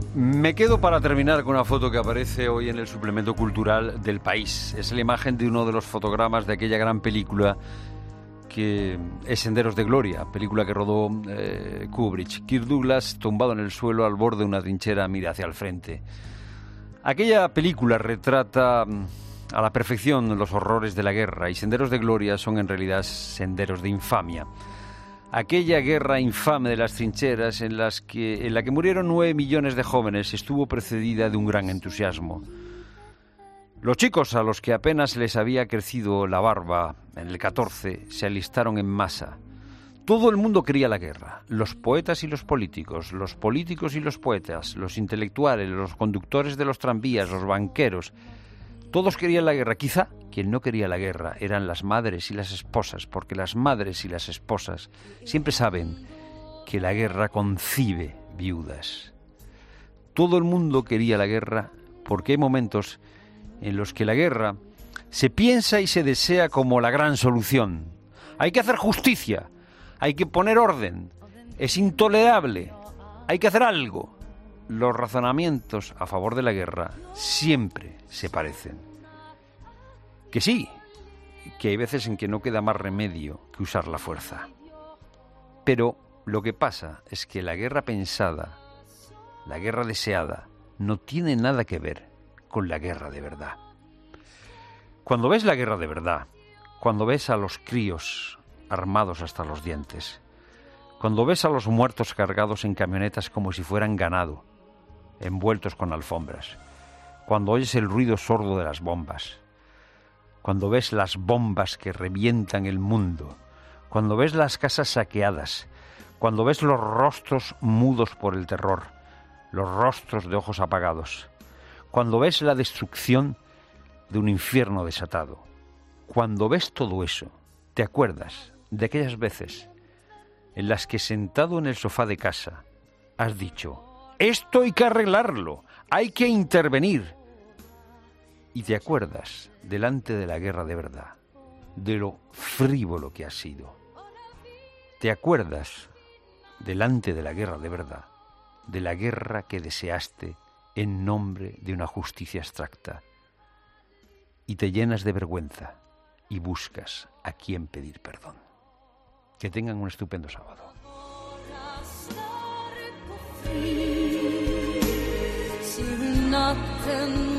Me quedo para terminar con una foto que aparece hoy en el suplemento cultural del País. Es la imagen de uno de los fotogramas de aquella gran película que es Senderos de Gloria, película que rodó Kubrick. Kirk Douglas, tumbado en el suelo al borde de una trinchera, mira hacia el frente. Aquella película retrata a la perfección los horrores de la guerra, y Senderos de Gloria son en realidad senderos de infamia. Aquella guerra infame de las trincheras en la que murieron 9 millones de jóvenes estuvo precedida de un gran entusiasmo. Los chicos, a los que apenas les había crecido la barba en el 14, se alistaron en masa. Todo el mundo quería la guerra, los poetas y los políticos y los poetas, los intelectuales, los conductores de los tranvías, los banqueros. Todos querían la guerra. Quizá quien no quería la guerra eran las madres y las esposas, porque las madres y las esposas siempre saben que la guerra concibe viudas. Todo el mundo quería la guerra porque hay momentos en los que la guerra se piensa y se desea como la gran solución. Hay que hacer justicia, hay que poner orden, es intolerable, hay que hacer algo. Los razonamientos a favor de la guerra siempre se parecen. Que sí, que hay veces en que no queda más remedio que usar la fuerza. Pero lo que pasa es que la guerra pensada, la guerra deseada, no tiene nada que ver con la guerra de verdad. Cuando ves la guerra de verdad, cuando ves a los críos armados hasta los dientes, cuando ves a los muertos cargados en camionetas como si fueran ganado, envueltos con alfombras, cuando oyes el ruido sordo de las bombas, cuando ves las bombas que revientan el mundo, cuando ves las casas saqueadas, cuando ves los rostros mudos por el terror, los rostros de ojos apagados, cuando ves la destrucción de un infierno desatado, cuando ves todo eso, te acuerdas de aquellas veces en las que sentado en el sofá de casa has dicho: esto hay que arreglarlo, hay que intervenir. Y te acuerdas, delante de la guerra de verdad, de lo frívolo que has sido. Te acuerdas, delante de la guerra de verdad, de la guerra que deseaste en nombre de una justicia abstracta. Y te llenas de vergüenza y buscas a quién pedir perdón. Que tengan un estupendo sábado. Natten